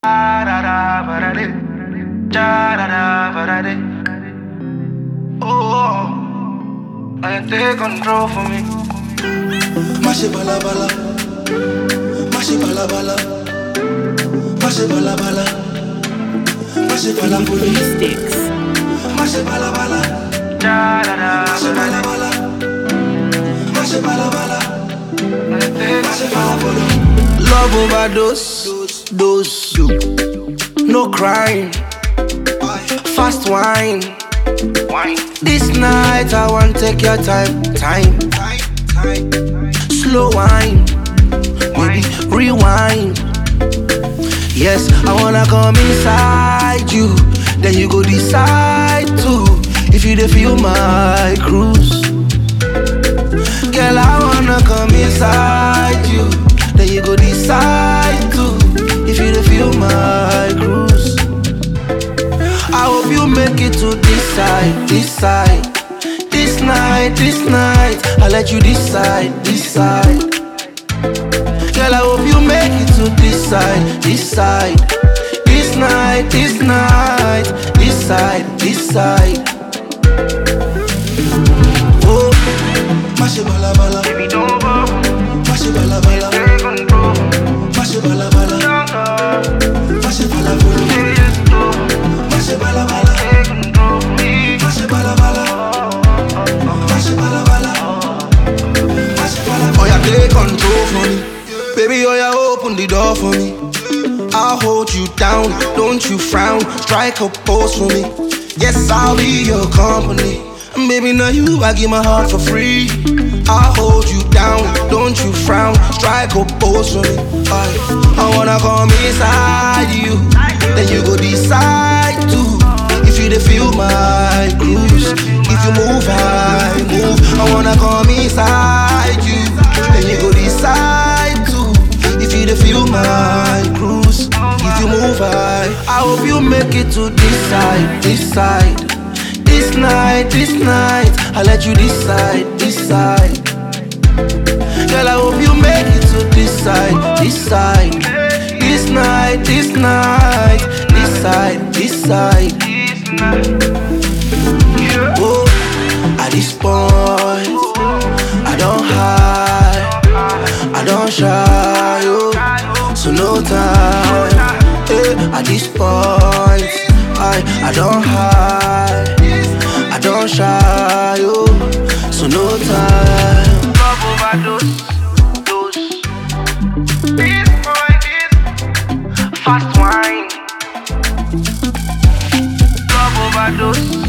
Oh, I take control for me. Mashi bala bala, mashi bala bala, mashi bala bala, mashi bala bala, Sticks. mashi bala bala, mashi bala bala, mashi bala bala, mashi bala bala. Love overdose, dose, no crying, fast wine. This night I want take your time. Slow wine, baby, rewind. Yes, I wanna come inside you. Then you go decide to if you dey feel my cruise. Girl, I wanna come inside you. Then you go decide to if you dey feel my cruise. I hope you make it to this side, this side. This night, I'll let you decide. Girl, I hope you make it to this side. This night, this side. Oh, mashi bala bala, Baby, don't go. mashi bala bala, Take control. mashi bala bala, mashi bala bala, Baby, just go. mashi bala bala, Take control for me. mashi bala bala, mashi bala bala, mashi bala bala. Oh, yeah, take control for me, baby. Oh, yeah, open the door for me. I'll hold you down, don't you frown. Strike a pose for me. Yes, I'll be your company. And baby, now you, I give my heart for free. I'll hold you down, don't you frown. Strike a pose for me. I wanna come inside you. Then you go decide to if you dey feel my cruise. If you move, I move. I wanna come inside you. Then you go decide to if you dey feel my cruise. If you move, I hope you make it to this side. This night, I'll let you decide. Girl, I hope you make it to this side. This side. Oh, at this point, I don't hide, I don't shy, oh, so no time. At this point, I don't hide, I don't shy, oh, so no time. Love overdose, dose. This boy is fast wine. Love overdose.